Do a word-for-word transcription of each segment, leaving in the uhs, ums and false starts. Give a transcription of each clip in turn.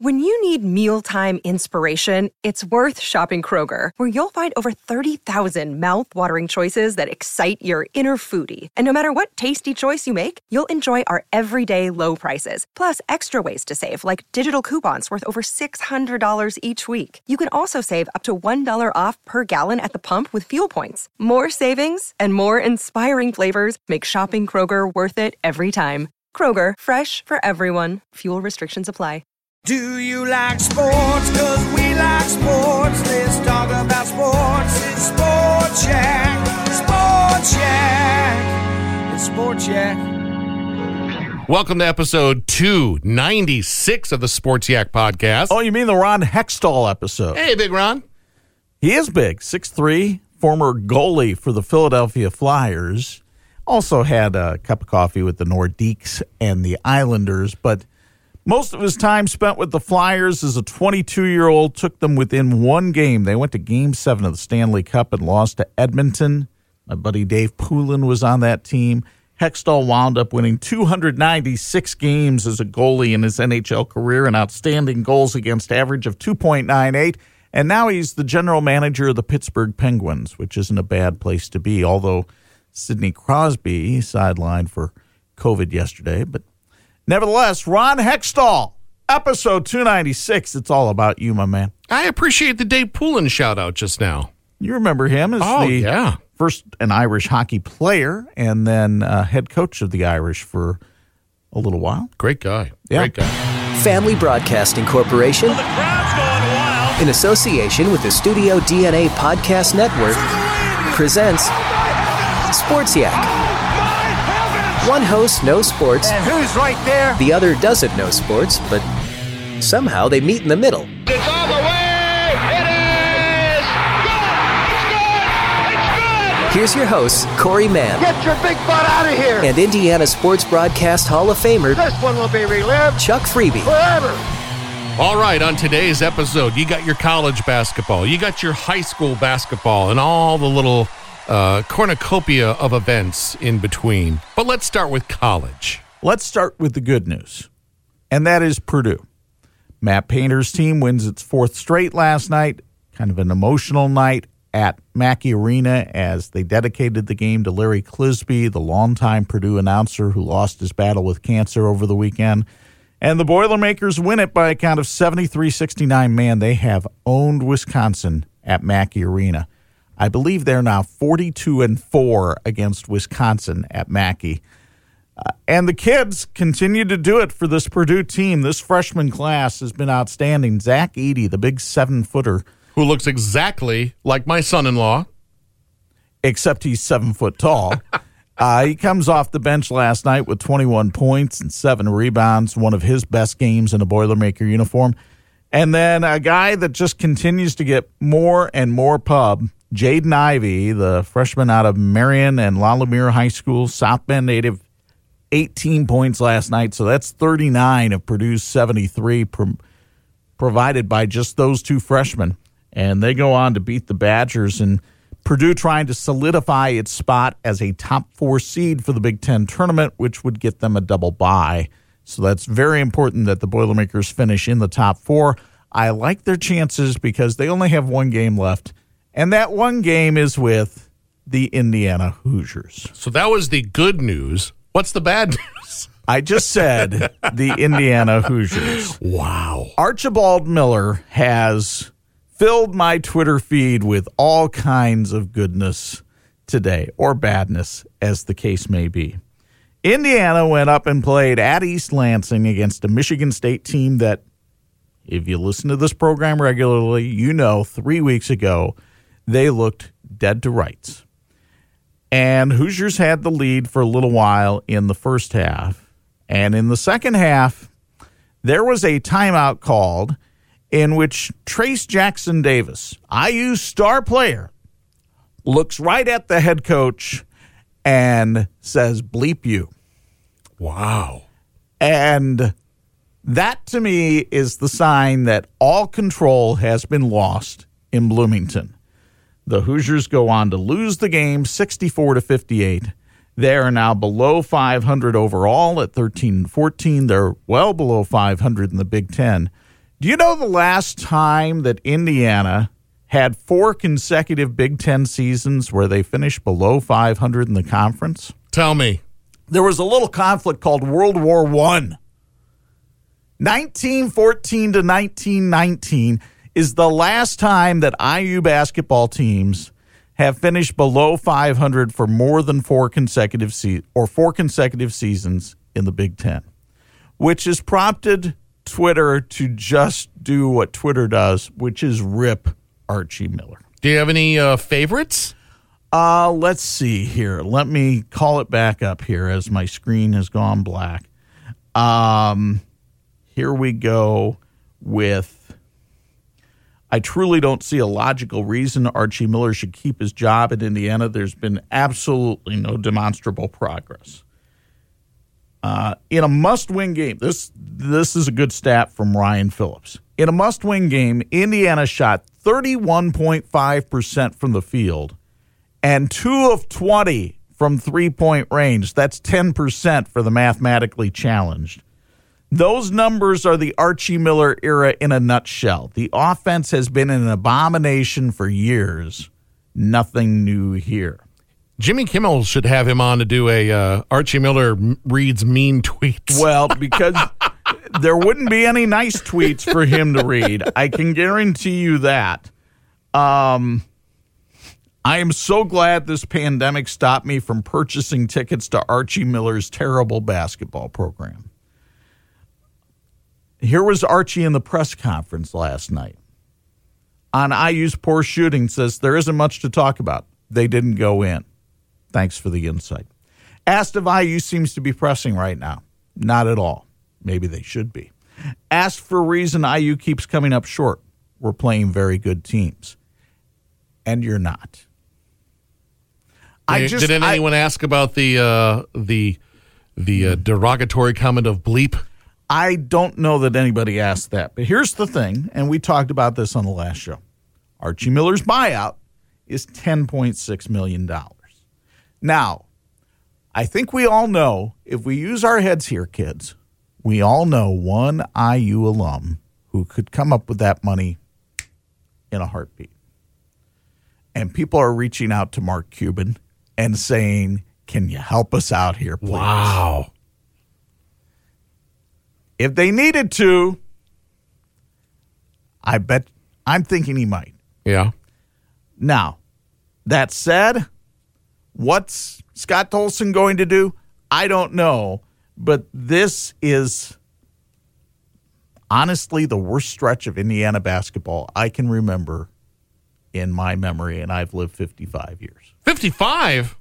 When you need mealtime inspiration, it's worth shopping Kroger, where you'll find over thirty thousand mouth-watering choices that excite your inner foodie. And no matter what tasty choice you make, you'll enjoy our everyday low prices, plus extra ways to save, like digital coupons worth over six hundred dollars each week. You can also save up to one dollar off per gallon at the pump with fuel points. More savings and more inspiring flavors make shopping Kroger worth it every time. Kroger, fresh for everyone. Fuel restrictions apply. Do you like sports? Cause we like sports. Let's talk about sports. It's Sports Yak. Sports Yak. It's Sports Yak. Welcome to episode two ninety-six of the Sports Yak podcast. Oh, you mean the Ron Hextall episode? Hey, Big Ron. He is big, six three, former goalie for the Philadelphia Flyers. Also had a cup of coffee with the Nordiques and the Islanders, but most of his time spent with the Flyers as a twenty-two-year-old took them within one game. They went to Game seven of the Stanley Cup and lost to Edmonton. My buddy Dave Poulin was on that team. Hextall wound up winning two hundred ninety-six games as a goalie in his N H L career, an outstanding goals against average of two point nine eight. And now he's the general manager of the Pittsburgh Penguins, which isn't a bad place to be, although Sidney Crosby sidelined for COVID yesterday, but nevertheless, Ron Hextall, episode two ninety-six. It's all about you, my man. I appreciate the Dave Poulin shout-out just now. You remember him as oh, the yeah. first an Irish hockey player and then uh, head coach of the Irish for a little while. Great guy. Yeah. Great guy. Family Broadcasting Corporation, Well, the crowd's going wild. in association with the Studio D N A Podcast Network, presents Sports Yak. One host knows sports, And who's right there? the other doesn't know sports, but somehow they meet in the middle. It's all the way. It is good. It's good. It's good. Here's your hosts, Corey Mann Get your big butt out of here. and Indiana Sports Broadcast Hall of Famer This one will be relived Chuck Freeby. forever. All right, on today's episode, you got your college basketball, you got your high school basketball, and all the little uh, cornucopia of events in between. But let's start with college. Let's start with the good news, and that is Purdue. Matt Painter's team wins its fourth straight last night, kind of an emotional night at Mackey Arena as they dedicated the game to Larry Clisby, the longtime Purdue announcer who lost his battle with cancer over the weekend. And the Boilermakers win it by a count of seventy-three sixty-nine. Man, they have owned Wisconsin at Mackey Arena. I believe they're now forty-two and four against Wisconsin at Mackey. Uh, and the kids continue to do it for this Purdue team. This freshman class has been outstanding. Zach Edey, the big seven-footer, Who looks exactly like my son-in-law. except he's seven foot tall. uh, he comes off the bench last night with twenty-one points and seven rebounds, one of his best games in a Boilermaker uniform. And then a guy that just continues to get more and more pub, Jaden Ivey, the freshman out of Marion and La Lumiere High School, South Bend native, eighteen points last night. So that's thirty-nine of Purdue's seventy-three pro- provided by just those two freshmen. And they go on to beat the Badgers, and Purdue trying to solidify its spot as a top four seed for the Big Ten tournament, which would get them a double bye. So that's very important that the Boilermakers finish in the top four. I like their chances because they only have one game left, and that one game is with the Indiana Hoosiers. So that was the good news. What's the bad news? I just said the Indiana Hoosiers. Wow. Archibald Miller has filled my Twitter feed with all kinds of goodness today, or badness, as the case may be. Indiana went up and played at East Lansing against a Michigan State team that, if you listen to this program regularly, you know three weeks ago they looked dead to rights. And Hoosiers had the lead for a little while in the first half. And in the second half, there was a timeout called in which Trace Jackson Davis, I U's star player, looks right at the head coach and says, bleep you. Wow. And that, to me, is the sign that all control has been lost in Bloomington. The Hoosiers go on to lose the game sixty-four to fifty-eight. They are now below five hundred overall at thirteen and fourteen. They're well below five hundred in the Big Ten. Do you know the last time that Indiana had four consecutive Big Ten seasons where they finished below five hundred in the conference? Tell me. There was a little conflict called World War One. nineteen fourteen to nineteen nineteen is the last time that I U basketball teams have finished below five hundred for more than four consecutive se- or four consecutive seasons in the Big Ten, which has prompted Twitter to just do what Twitter does, which is rip Archie Miller. Do you have any uh, favorites? Uh, let's see here. Let me call it back up here as my screen has gone black. Um, here we go with, I truly don't see a logical reason Archie Miller should keep his job at Indiana. There's been absolutely no demonstrable progress. Uh, in a must-win game, this this is a good stat from Ryan Phillips. In a must-win game, Indiana shot thirty-one point five percent from the field and two of twenty from three-point range. That's ten percent for the mathematically challenged. Those numbers are the Archie Miller era in a nutshell. The offense has been an abomination for years. Nothing new here. Jimmy Kimmel should have him on to do a uh, Archie Miller reads mean tweets. Well, because there wouldn't be any nice tweets for him to read. I can guarantee you that. Um, I am so glad this pandemic stopped me from purchasing tickets to Archie Miller's terrible basketball program. Here was Archie in the press conference last night. On I U's poor shooting, says there isn't much to talk about. They didn't go in. Thanks for the insight. Asked if I U seems to be pressing right now. Not at all. Maybe they should be. Asked for a reason I U keeps coming up short. We're playing very good teams. And you're not. I just, Did anyone I, ask about the uh, the the uh, derogatory comment of bleep? I don't know that anybody asked that. But here's the thing, and we talked about this on the last show. Archie Miller's buyout is ten point six million dollars. Now, I think we all know, if we use our heads here, kids, we all know one I U alum who could come up with that money in a heartbeat. And people are reaching out to Mark Cuban and saying, can you help us out here, please? Wow. If they needed to, I bet, I'm thinking he might. Yeah. Now, that said, what's Scott Tolson going to do? I don't know. But this is honestly the worst stretch of Indiana basketball I can remember in my memory, and I've lived fifty-five years. fifty-five?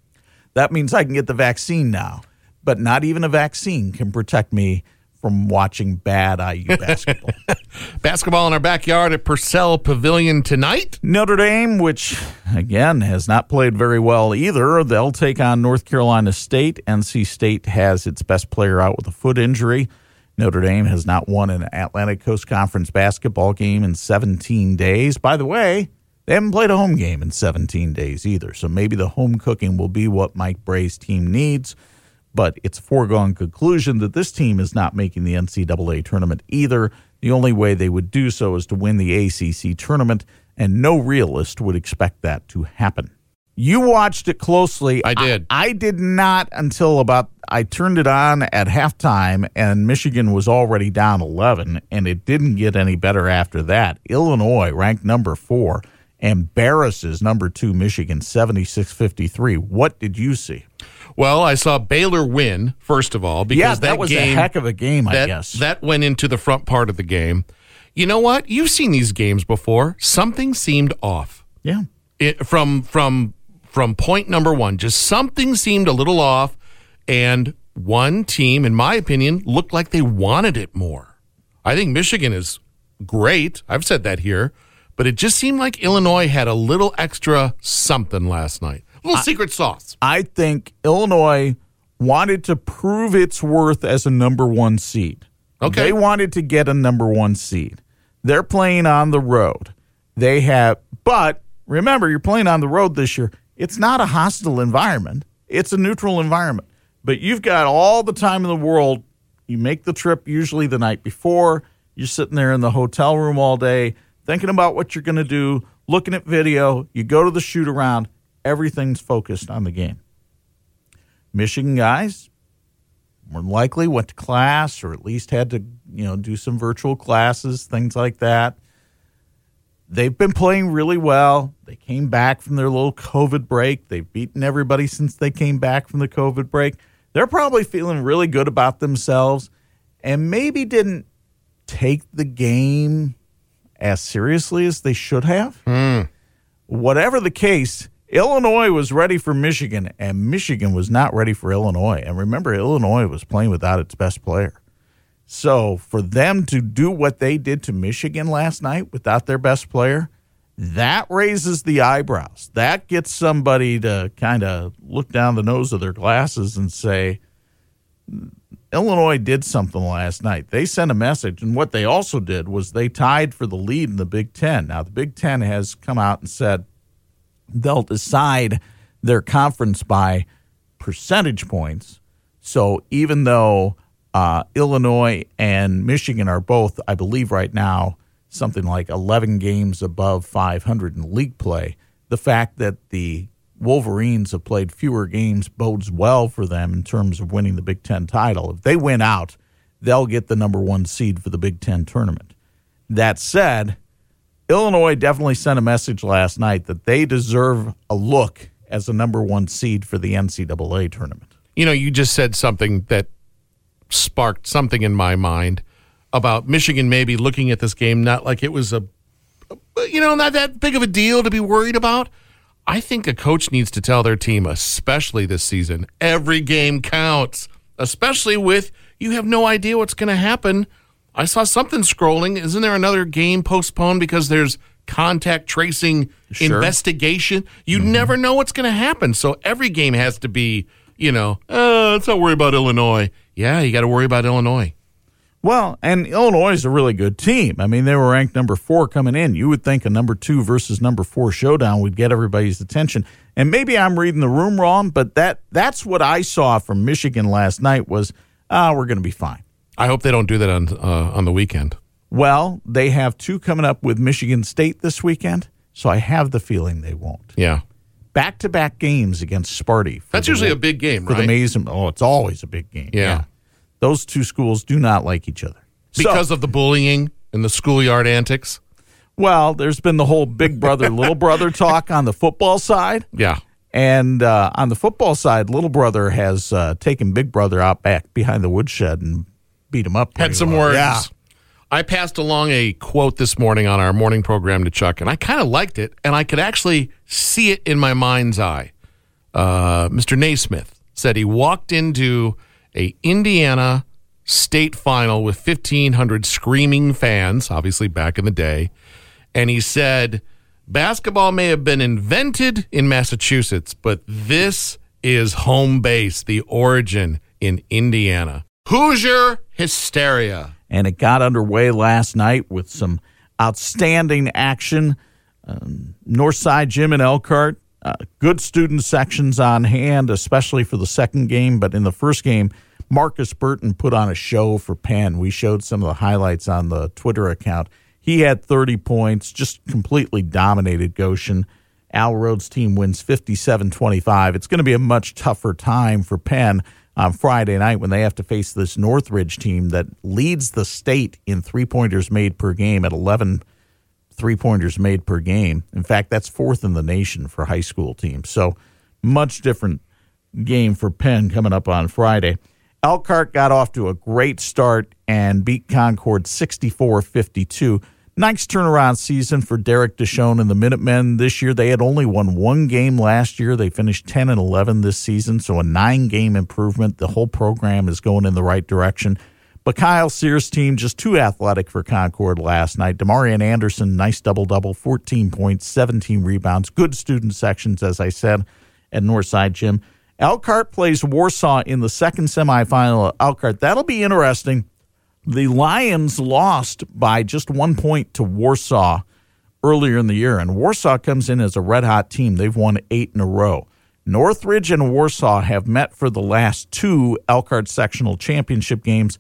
That means I can get the vaccine now, but not even a vaccine can protect me from watching bad I U basketball. Basketball in our backyard at Purcell Pavilion tonight. Notre Dame, which, again, has not played very well either. They'll take on North Carolina State. N C State has its best player out with a foot injury. Notre Dame has not won an Atlantic Coast Conference basketball game in seventeen days. By the way, they haven't played a home game in seventeen days either, so maybe the home cooking will be what Mike Bray's team needs. But it's a foregone conclusion that this team is not making the N C double A tournament either. The only way they would do so is to win the A C C tournament, and no realist would expect that to happen. You watched it closely. I did. I, I did not until about, I turned it on at halftime, and Michigan was already down eleven, and it didn't get any better after that. Illinois, ranked number four, embarrasses number two Michigan, seventy-six fifty-three. What did you see? Well, I saw Baylor win, first of all, because yeah, that, that was game, a heck of a game, I that, guess. That went into the front part of the game. You know what? You've seen these games before. Something seemed off. Yeah. It, from from from point number one, just something seemed a little off, and one team, in my opinion, looked like they wanted it more. I think Michigan is great. I've said that here, but it just seemed like Illinois had a little extra something last night. A little I, secret sauce. I think Illinois wanted to prove its worth as a number one seed. Okay. They wanted to get a number one seed. They're playing on the road. They have, but remember, you're playing on the road this year. It's not a hostile environment. It's a neutral environment. But you've got all the time in the world. You make the trip usually the night before. You're sitting there in the hotel room all day, thinking about what you're going to do, looking at video. You go to the shoot-around. Everything's focused on the game. Michigan guys, more than likely, went to class or at least had to, you know, do some virtual classes, things like that. They've been playing really well. They came back from their little COVID break. They've beaten everybody since they came back from the COVID break. They're probably feeling really good about themselves and maybe didn't take the game as seriously as they should have. Mm. Whatever the case, Illinois was ready for Michigan, and Michigan was not ready for Illinois. And remember, Illinois was playing without its best player. So for them to do what they did to Michigan last night without their best player, that raises the eyebrows. That gets somebody to kind of look down the nose of their glasses and say, Illinois did something last night. They sent a message, and what they also did was they tied for the lead in the Big Ten. Now, the Big Ten has come out and said they'll decide their conference by percentage points. So even though uh, Illinois and Michigan are both, I believe right now, something like eleven games above five hundred in league play, the fact that the Wolverines have played fewer games bodes well for them in terms of winning the Big Ten title. If they win out, they'll get the number one seed for the Big Ten tournament. That said, Illinois definitely sent a message last night that they deserve a look as a number one seed for the N C double A tournament. You know, you just said something that sparked something in my mind about Michigan maybe looking at this game not like it was a, you know, not that big of a deal to be worried about. I think a coach needs to tell their team, especially this season, every game counts, especially with you have no idea what's going to happen. I saw something scrolling. Isn't there another game postponed because there's contact tracing Sure. investigation? You mm-hmm. never know what's going to happen. So every game has to be, you know, uh, let's not worry about Illinois. Yeah, you got to worry about Illinois. Well, and Illinois is a really good team. I mean, they were ranked number four coming in. You would think a number two versus number four showdown would get everybody's attention. And maybe I'm reading the room wrong, but that that's what I saw from Michigan last night was, ah, we're going to be fine. I hope they don't do that on uh, on the weekend. Well, they have two coming up with Michigan State this weekend, so I have the feeling they won't. Yeah. Back-to-back games against Sparty. That's the, usually a big game, for right? the Mason. Oh, it's always a big game. Yeah. yeah. Those two schools do not like each other. Because so, of the bullying and the schoolyard antics? Well, there's been the whole big brother, little brother talk on the football side. Yeah. And uh, on the football side, little brother has uh, taken big brother out back behind the woodshed and beat him up. Had some well. words. Yeah. I passed along a quote this morning on our morning program to Chuck, and I kind of liked it, and I could actually see it in my mind's eye. Uh, Mister Naismith said he walked into a Indiana state final with fifteen hundred screaming fans, obviously back in the day, and he said, basketball may have been invented in Massachusetts, but this is home base, the origin in Indiana. Hoosier hysteria. And it got underway last night with some outstanding action. Um, Northside Gym in Elkhart, uh, good student sections on hand, especially for the second game. But in the first game, Marcus Burton put on a show for Penn. We showed some of the highlights on the Twitter account. He had thirty points, just completely dominated Goshen. Al Rhodes' team wins fifty-seven twenty-five. It's going to be a much tougher time for Penn on Friday night when they have to face this Northridge team that leads the state in three-pointers made per game at eleven three-pointers made per game. In fact, that's fourth in the nation for high school teams. So much different game for Penn coming up on Friday. Elkhart got off to a great start and beat Concord sixty-four fifty-two. Nice turnaround season for Derek Deshone and the Minutemen this year. They had only won one game last year. They finished ten and eleven this season, so a nine-game improvement. The whole program is going in the right direction. But Kyle Sears' team, just too athletic for Concord last night. Demarian Anderson, nice double-double, fourteen points, seventeen rebounds. Good student sections, as I said, at Northside Gym. Elkhart plays Warsaw in the second semifinal at Elkhart. That'll be interesting. The Lions lost by just one point to Warsaw earlier in the year, and Warsaw comes in as a red-hot team. They've won eight in a row. Northridge and Warsaw have met for the last two Elkhart sectional championship games.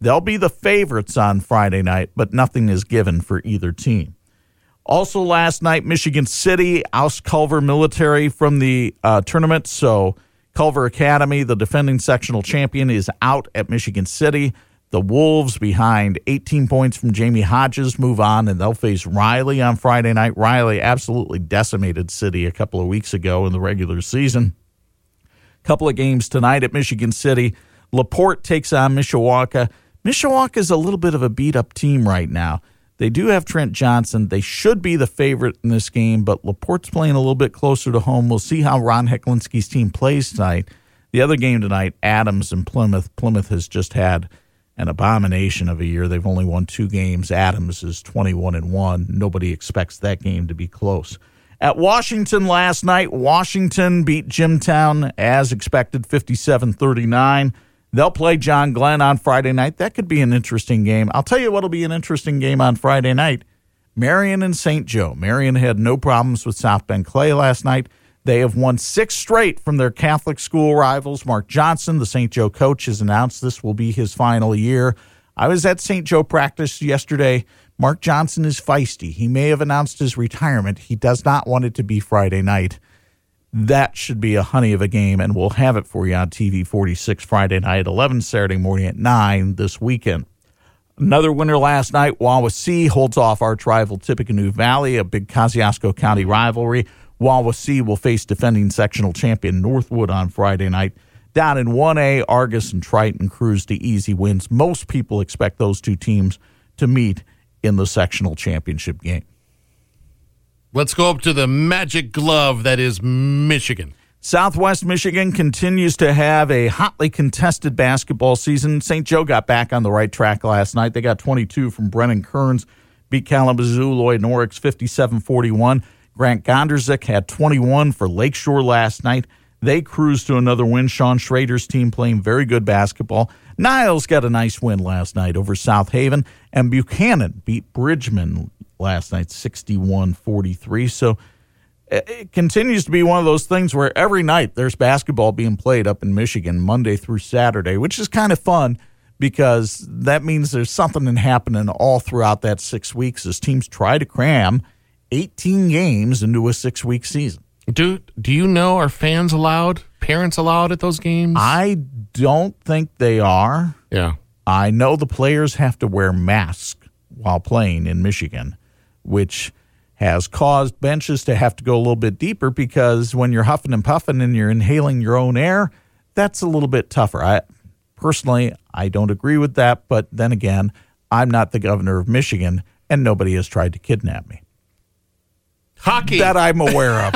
They'll be the favorites on Friday night, but nothing is given for either team. Also last night, Michigan City oust Culver Military from the uh, tournament. So Culver Academy, the defending sectional champion, is out at Michigan City. The Wolves, behind eighteen points from Jamie Hodges, move on, and they'll face Riley on Friday night. Riley absolutely decimated City a couple of weeks ago in the regular season. Couple of games tonight at Michigan City. LaPorte takes on Mishawaka. Mishawaka is a little bit of a beat-up team right now. They do have Trent Johnson. They should be the favorite in this game, but LaPorte's playing a little bit closer to home. We'll see how Ron Hecklinski's team plays tonight. The other game tonight, Adams and Plymouth. Plymouth has just had an abomination of a year. They've only won two games. Adams is twenty-one and one. Nobody expects that game to be close. At Washington last night, Washington beat Jimtown as expected, fifty-seven thirty-nine. They'll play John Glenn on Friday night. That could be an interesting game. I'll tell you what'll be an interesting game on Friday night. Marion and Saint Joe. Marion had no problems with South Bend Clay last night. They have won six straight from their Catholic school rivals. Mark Johnson, the Saint Joe coach, has announced this will be his final year. I was at Saint Joe practice yesterday. Mark Johnson is feisty. He may have announced his retirement. He does not want it to be Friday night. That should be a honey of a game, and we'll have it for you on T V forty-six Friday night at eleven, Saturday morning at nine this weekend. Another winner last night, Wawasee holds off arch rival Tippecanoe Valley, a big Kosciuszko County rivalry. Wawasee will face defending sectional champion Northwood on Friday night. Down in one A, Argus and Triton cruise to easy wins. Most people expect those two teams to meet in the sectional championship game. Let's go up to the magic glove that is Michigan. Southwest Michigan continues to have a hotly contested basketball season. Saint Joe got back on the right track last night. They got twenty-two from Brennan Kearns, beat Kalamazoo Lloyd Norix fifty-seven forty-one. Grant Gonderzik had twenty-one for Lakeshore last night. They cruised to another win. Sean Schrader's team playing very good basketball. Niles got a nice win last night over South Haven, and Buchanan beat Bridgman last night sixty-one forty-three. So it continues to be one of those things where every night there's basketball being played up in Michigan Monday through Saturday, which is kind of fun because that means there's something happening all throughout that six weeks as teams try to cram eighteen games into a six-week season. Do, do you know, are fans allowed, parents allowed at those games? I don't think they are. Yeah. I know the players have to wear masks while playing in Michigan, which has caused benches to have to go a little bit deeper because when you're huffing and puffing and you're inhaling your own air, that's a little bit tougher. I personally, I don't agree with that, but then again, I'm not the governor of Michigan, and nobody has tried to kidnap me. Hockey. That I'm aware of.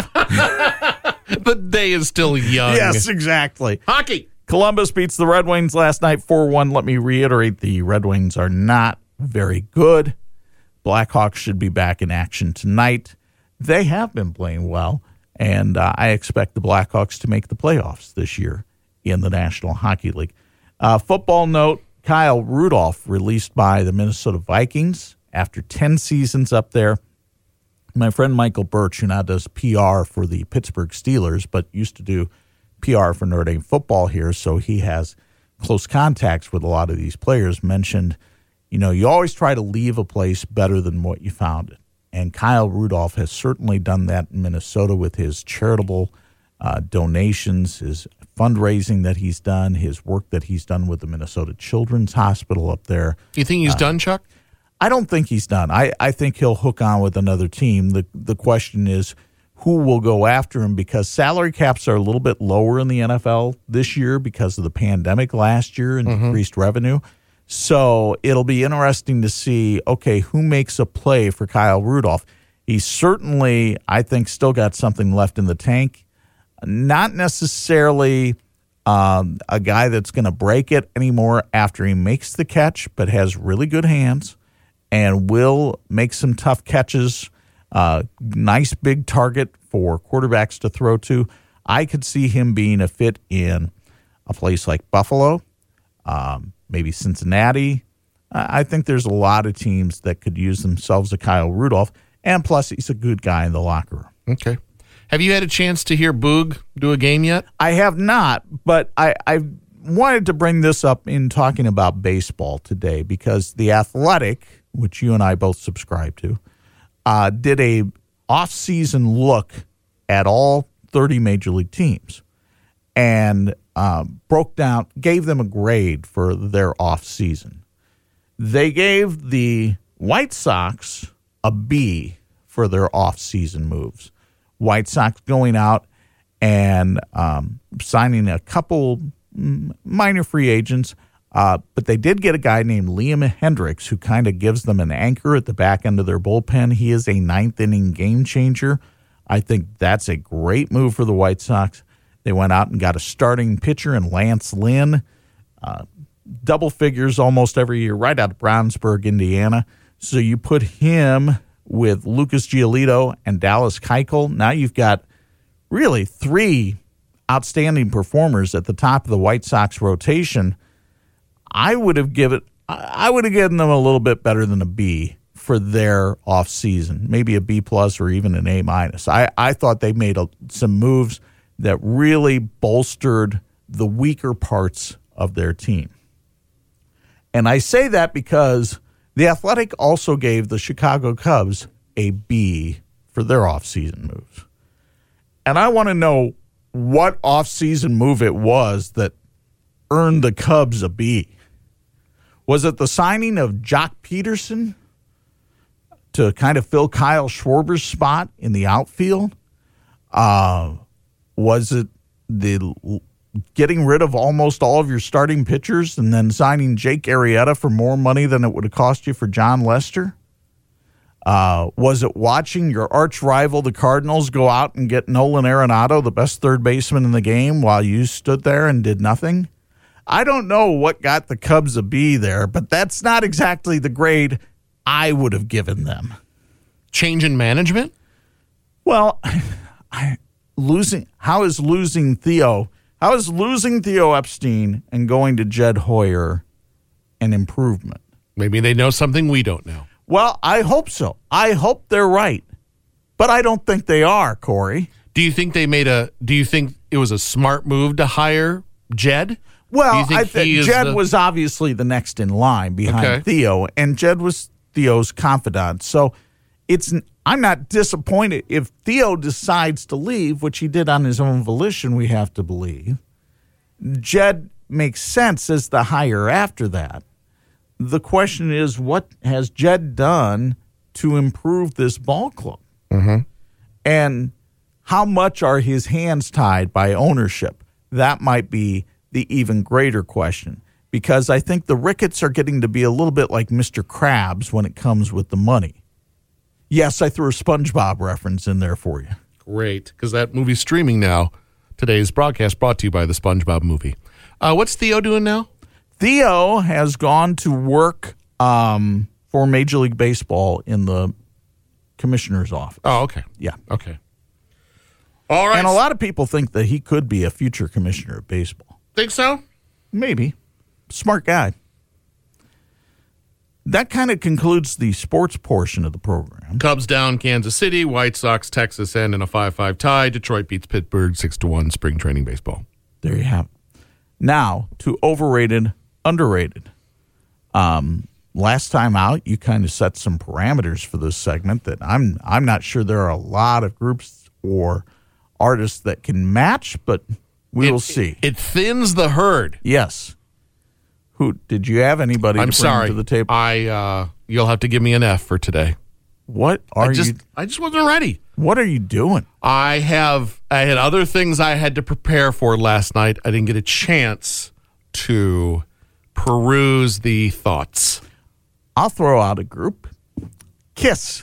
The day is still young. Yes, exactly. Hockey. Columbus beats the Red Wings last night four one. Let me reiterate, the Red Wings are not very good. Blackhawks should be back in action tonight. They have been playing well, and uh, I expect the Blackhawks to make the playoffs this year in the National Hockey League. Uh, football note, Kyle Rudolph released by the Minnesota Vikings after ten seasons up there. My friend Michael Birch, who now does P R for the Pittsburgh Steelers, but used to do P R for Notre Dame football here, so he has close contacts with a lot of these players, mentioned, you know, you always try to leave a place better than what you found it. And Kyle Rudolph has certainly done that in Minnesota with his charitable uh, donations, his fundraising that he's done, his work that he's done with the Minnesota Children's Hospital up there. You think he's uh, done, Chuck? I don't think he's done. I, I think he'll hook on with another team. The the question is who will go after him, because salary caps are a little bit lower in the N F L this year because of the pandemic last year and mm-hmm. decreased revenue. So it'll be interesting to see, okay, who makes a play for Kyle Rudolph. He's certainly, I think, still got something left in the tank. Not necessarily um, a guy that's going to break it anymore after he makes the catch, but has really good hands and will make some tough catches. Uh, nice big target for quarterbacks to throw to. I could see him being a fit in a place like Buffalo, um, maybe Cincinnati. I think there's a lot of teams that could use themselves a Kyle Rudolph, and plus he's a good guy in the locker room. Okay. Have you had a chance to hear Boog do a game yet? I have not, but I, I wanted to bring this up in talking about baseball today because The Athletic, which you and I both subscribe to, uh, did a off-season look at all thirty major league teams and uh, broke down, gave them a grade for their off-season. They gave the White Sox a B for their off-season moves. White Sox going out and um, signing a couple minor free agents, uh, but they did get a guy named Liam Hendriks who kind of gives them an anchor at the back end of their bullpen. He is a ninth-inning game changer. I think that's a great move for the White Sox. They went out and got a starting pitcher in Lance Lynn, uh, double figures almost every year, right out of Brownsburg, Indiana. So you put him with Lucas Giolito and Dallas Keuchel. Now you've got really three outstanding performers at the top of the White Sox rotation. I would have given I would have given them a little bit better than a B for their offseason, maybe a B plus or even an A minus. I, I thought they made a, some moves that really bolstered the weaker parts of their team. And I say that because The Athletic also gave the Chicago Cubs a B for their offseason moves. And I want to know what offseason move it was that earned the Cubs a B. Was it the signing of Jock Peterson to kind of fill Kyle Schwarber's spot in the outfield? Uh, was it the getting rid of almost all of your starting pitchers and then signing Jake Arrieta for more money than it would have cost you for John Lester? Uh, was it watching your arch rival, the Cardinals, go out and get Nolan Arenado, the best third baseman in the game, while you stood there and did nothing? I don't know what got the Cubs a B there, but that's not exactly the grade I would have given them. Change in management? Well, I, losing. How is losing Theo? How is losing Theo Epstein and going to Jed Hoyer an improvement? Maybe they know something we don't know. Well, I hope so. I hope they're right, but I don't think they are, Corey. Do you think they made a? Do you think it was a smart move to hire Jed? Well, think I think Jed the... was obviously the next in line behind okay. Theo, and Jed was Theo's confidant. So it's I'm not disappointed if Theo decides to leave, which he did on his own volition, we have to believe. Jed makes sense as the hire after that. The question is, what has Jed done to improve this ball club? Mm-hmm. And how much are his hands tied by ownership? That might be the even greater question, because I think the Ricketts are getting to be a little bit like Mister Krabs when it comes with the money. Yes, I threw a SpongeBob reference in there for you. Great, because that movie's streaming now. Today's broadcast brought to you by the SpongeBob movie. Uh, what's Theo doing now? Theo has gone to work um, for Major League Baseball in the commissioner's office. Oh, okay. Yeah. Okay. All right. And a lot of people think that he could be a future commissioner of baseball. Think so? Maybe. Smart guy. That kind of concludes the sports portion of the program. Cubs down Kansas City, White Sox, Texas end in a five five tie. Detroit beats Pittsburgh six to one spring training baseball. There you have it. Now to overrated, underrated. Um, last time out, you kind of set some parameters for this segment that I'm I'm not sure there are a lot of groups or artists that can match, but we it, will see. It, it thins the herd. Yes. Who did you have anybody I'm to bring sorry. to the table? I uh, you'll have to give me an F for today. What are I just, you I just wasn't ready. What are you doing? I have I had other things I had to prepare for last night. I didn't get a chance to peruse the thoughts. I'll throw out a group. Kiss.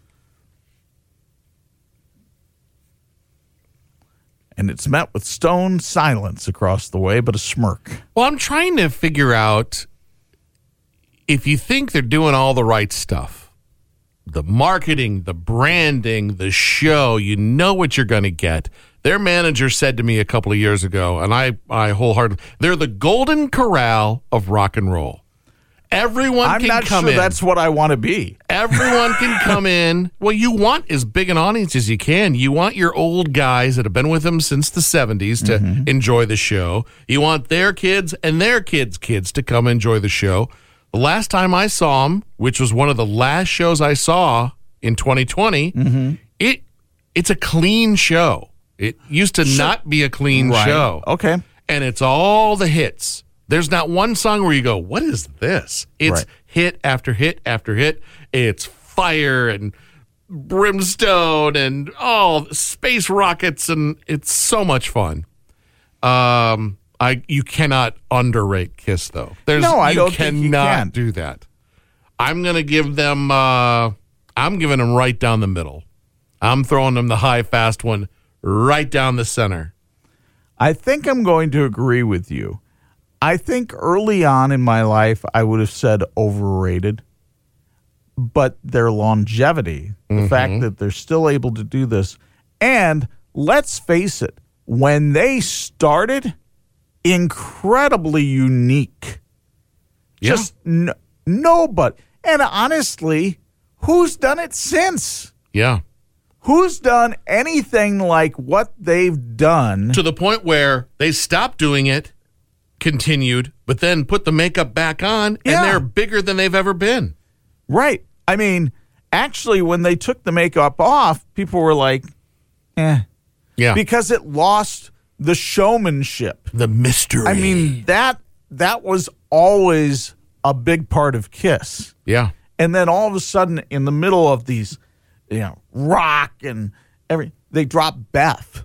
And it's met with stone silence across the way, but a smirk. Well, I'm trying to figure out if you think they're doing all the right stuff, the marketing, the branding, the show, you know what you're going to get. Their manager said to me a couple of years ago, and I, I wholeheartedly, they're the Golden Corral of rock and roll. Everyone I'm can not come sure in. that's what I want to be. Everyone can come in. Well, you want as big an audience as you can. You want your old guys that have been with them since the seventies to Mm-hmm. enjoy the show. You want their kids and their kids' kids to come enjoy the show. The last time I saw them, which was one of the last shows I saw in twenty twenty, Mm-hmm. it it's a clean show. It used to not be a clean Right. show. Okay. And it's all the hits. There's not one song where you go, what is this? It's Right. hit after hit after hit. It's fire and brimstone and all space rockets, and it's so much fun. Um, I you cannot underrate Kiss though. There's No, I you don't think you cannot can. do that. I'm gonna give them. Uh, I'm giving them right down the middle. I'm throwing them the high fast one right down the center. I think I'm going to agree with you. I think early on in my life, I would have said overrated, but their longevity, the fact that they're still able to do this, and let's face it, when they started, incredibly unique. Yeah. Just n- nobody. And honestly, who's done it since? Yeah. Who's done anything like what they've done? To the point where they stopped doing it, continued, but then put the makeup back on, Yeah. and they're bigger than they've ever been. Right. I mean, actually, when they took the makeup off, people were like, eh. Yeah. Because it lost the showmanship. The mystery. I mean, that that was always a big part of Kiss. yeah. And then all of a sudden, in the middle of these, you know, rock and every, they dropped Beth.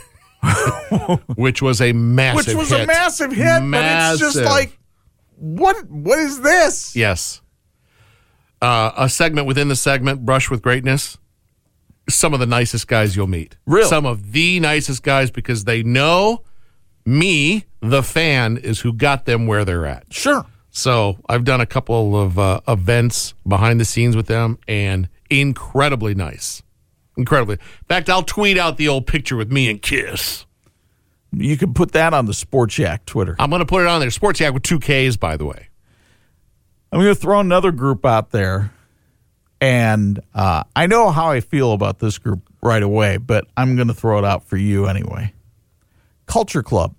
Which was a massive Which was hit. a massive hit, Massive. but it's just like, what? What is this? Yes. Uh, a segment within the segment, Brush with Greatness. Some of the nicest guys you'll meet. Really? Some of the nicest guys because they know me, the fan, is who got them where they're at. Sure. So I've done a couple of uh, events behind the scenes with them, and incredibly nice. Incredibly. In fact, I'll tweet out the old picture with me and Kiss. You can put that on the Sports Yak Twitter. I'm going to put it on there. Sports Yak with two Ks, by the way. I'm going to throw another group out there, and uh, I know how I feel about this group right away, but I'm going to throw it out for you anyway. Culture Club.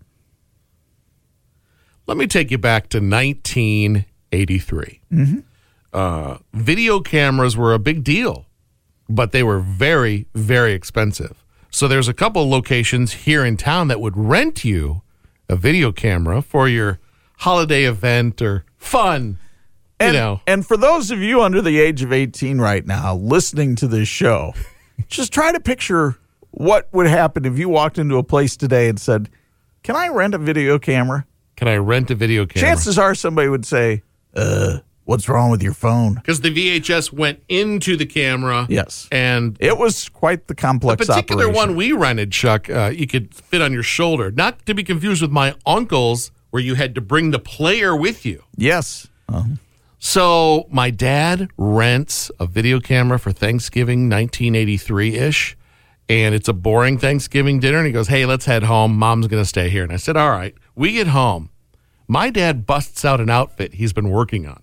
Let me take you back to nineteen eighty-three. Mm-hmm. Uh, video cameras were a big deal, but they were very, very expensive. So there's a couple of locations here in town that would rent you a video camera for your holiday event or fun. And, you know, and for those of you under the age of eighteen right now listening to this show, just try to picture what would happen if you walked into a place today and said, "Can I rent a video camera?" can I rent a video camera? Chances are somebody would say, uh, what's wrong with your phone? Because the V H S went into the camera. Yes. And It was quite the the complex particular operation. one we rented, Chuck, uh, you could fit on your shoulder. Not to be confused with my uncle's, where you had to bring the player with you. Yes. Uh, So my dad rents a video camera for Thanksgiving, nineteen eighty-three-ish, and it's a boring Thanksgiving dinner, and he goes, hey, let's head home. Mom's going to stay here. And I said, all right. We get home. My dad busts out an outfit he's been working on.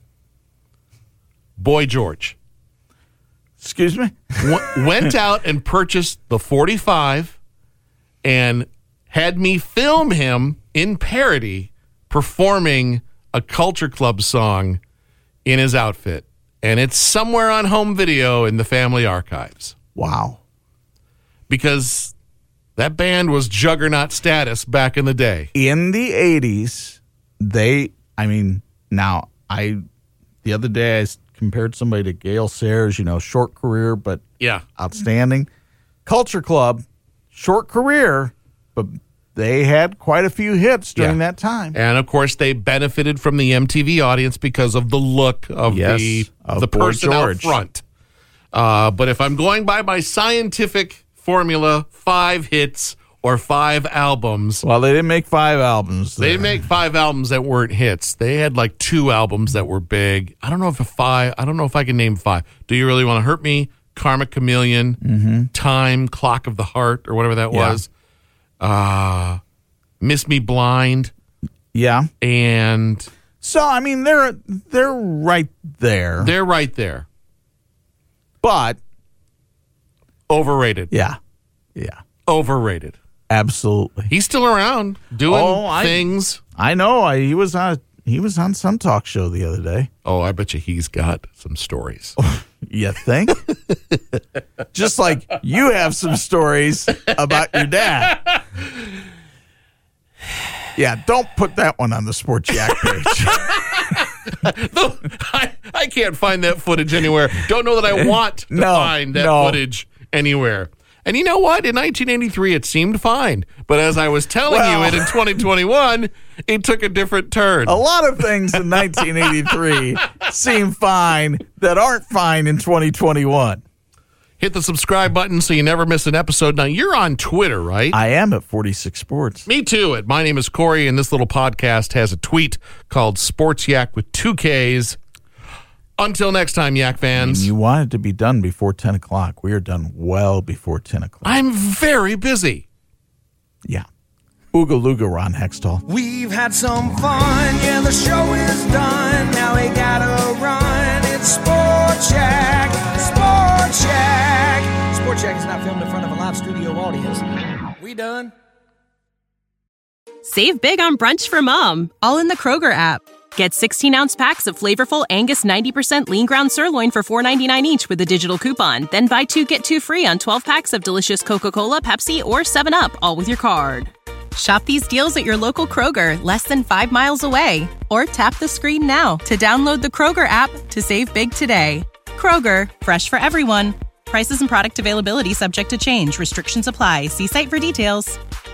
Boy George. excuse me? W- went out and purchased the forty-five and had me film him in parody performing a Culture Club song in his outfit. And it's somewhere on home video in the family archives Wow. because that band was juggernaut status back in the day. In the eighties, they, I mean, now, I, the other day I s- compared somebody to Gail Sayers, you know, short career, but Yeah. outstanding. Culture Club, short career, but they had quite a few hits during Yeah. that time. And of course, they benefited from the M T V audience because of the look of Yes, the of the Boy person out George. front. Uh, but if I'm going by my scientific formula, five hits or five albums, Well, they didn't make five albums. they there. didn't make five albums that weren't hits. They had like two albums that were big. I don't know if a five. I don't know if I can name five. Do You Really Want to Hurt Me? Karmic Chameleon, Mm-hmm. Time, Clock of the Heart, or whatever that Yeah. was. Uh, Miss Me Blind. Yeah. And So, I mean, they're they're right there. They're right there. But overrated. Yeah. Yeah. Overrated. Absolutely. He's still around doing oh, I, things. I know. I, he was on he was on some talk show the other day. Oh, I bet you he's got some stories. You think? Just like you have some stories about your dad. Yeah, don't put that one on the Sports Yak page. No, I, I can't find that footage anywhere. Don't know that I want to no, find that no. footage anywhere. And you know what? In nineteen eighty-three, it seemed fine. But as I was telling well, you it in twenty twenty-one, it took a different turn. A lot of things in nineteen eighty-three seem fine that aren't fine in twenty twenty-one. Hit the subscribe button so you never miss an episode. Now, you're on Twitter, right? I am at forty-six Sports. Me too. It. My name is Corey, and this little podcast has a tweet called Sports Yak with two Ks. Until next time, Yak fans. And you want it to be done before ten o'clock. We are done well before ten o'clock. I'm very busy. Yeah. Ooga Looga, Ron Hextall. We've had some fun. Yeah, the show is done. Now we gotta run. It's Sports Yak. Sports Yak. Sports Yak is not filmed in front of a live studio audience. We done. Save big on brunch for mom, all in the Kroger app. Get sixteen-ounce packs of flavorful Angus ninety percent lean ground sirloin for four ninety-nine each with a digital coupon. Then buy two, get two free on twelve packs of delicious Coca-Cola, Pepsi, or seven up, all with your card. Shop these deals at your local Kroger, less than five miles away. Or tap the screen now to download the Kroger app to save big today. Kroger, fresh for everyone. Prices and product availability subject to change. Restrictions apply. See site for details.